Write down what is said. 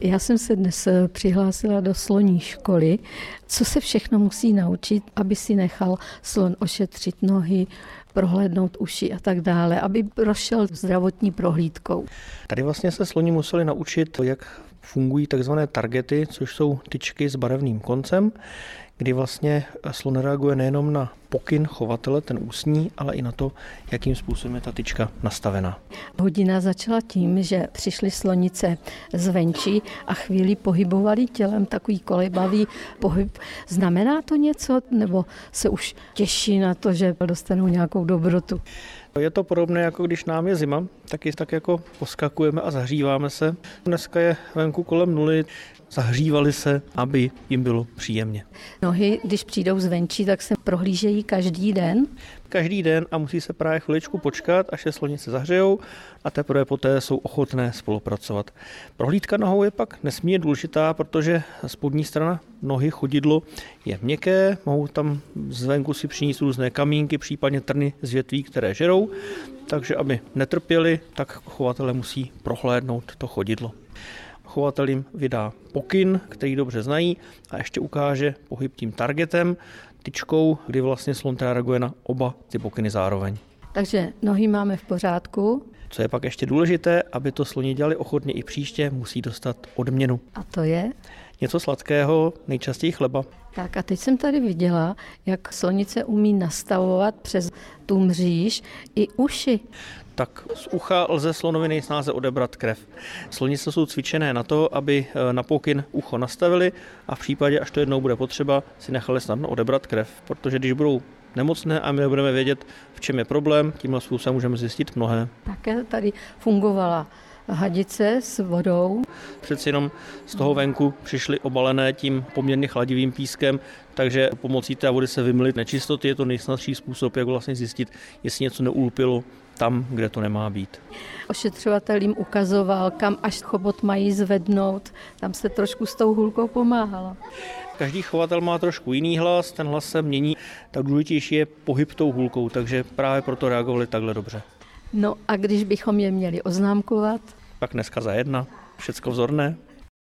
Já jsem se dnes přihlásila do sloní školy. Co se všechno musí naučit, aby si nechal slon ošetřit nohy, prohlédnout uši a tak dále, aby prošel zdravotní prohlídkou? Tady vlastně se sloni museli naučit, jak fungují takzvané targety, což jsou tyčky s barevným koncem, kdy vlastně slon reaguje nejenom na pokyn chovatele, ten ústní, ale i na to, jakým způsobem je ta tyčka nastavená. Hodina začala tím, že přišly slonice zvenčí a chvíli pohybovali tělem, takový kolebavý pohyb. Znamená to něco, nebo se už těší na to, že dostanou nějakou dobrotu? Je to podobné, jako když nám je zima, taky tak jako poskakujeme a zahříváme se. Dneska je venku kolem 0, zahřívali se, aby jim bylo příjemně. Nohy, když přijdou zvenčí, tak se prohlížejí každý den? Každý den a musí se právě chviličku počkat, až se slonice zahřejou a teprve poté jsou ochotné spolupracovat. Prohlídka nohou je pak nesmírně důležitá, protože spodní strana nohy, chodidlo je měkké, mohou tam zvenku si přinést různé kamínky, případně trny z větví, které žerou, takže aby netrpěli, tak chovatelé musí prohlédnout to chodidlo. Chovatel jim vydá pokyn, který dobře znají a ještě ukáže pohyb tím targetem, tyčkou, kdy vlastně slon reaguje na oba ty pokyny zároveň. Takže nohy máme v pořádku. Co je pak ještě důležité, aby to sloni dělali ochotně i příště, musí dostat odměnu. A to je? Něco sladkého, nejčastěji chleba. Tak a teď jsem tady viděla, jak slonice umí nastavovat přes tu mříž i uši. Tak z ucha lze slonovi nejsnáze odebrat krev. Slonice jsou cvičené na to, aby na pokyn ucho nastavili a v případě, až to jednou bude potřeba, si nechali snadno odebrat krev, protože když budou nemocné a my nebudeme vědět, v čem je problém, tímhle způsobem můžeme zjistit mnohé. Také tady fungovala hadice s vodou. Přeci jenom z toho venku přišly obalené tím poměrně chladivým pískem, takže pomocí té vody se vymylit nečistoty je to nejsnazší způsob, jak vlastně zjistit, jestli něco neulpilo tam, kde to nemá být. Ošetřovatel jim ukazoval, kam až chobot mají zvednout. Tam se trošku s tou hůlkou pomáhalo. Každý chovatel má trošku jiný hlas, ten hlas se mění, tak důležitější je pohyb tou hůlkou, takže právě proto reagovali takhle dobře. No a když bychom je měli oznámkovat? Pak dneska za 1, všecko vzorné.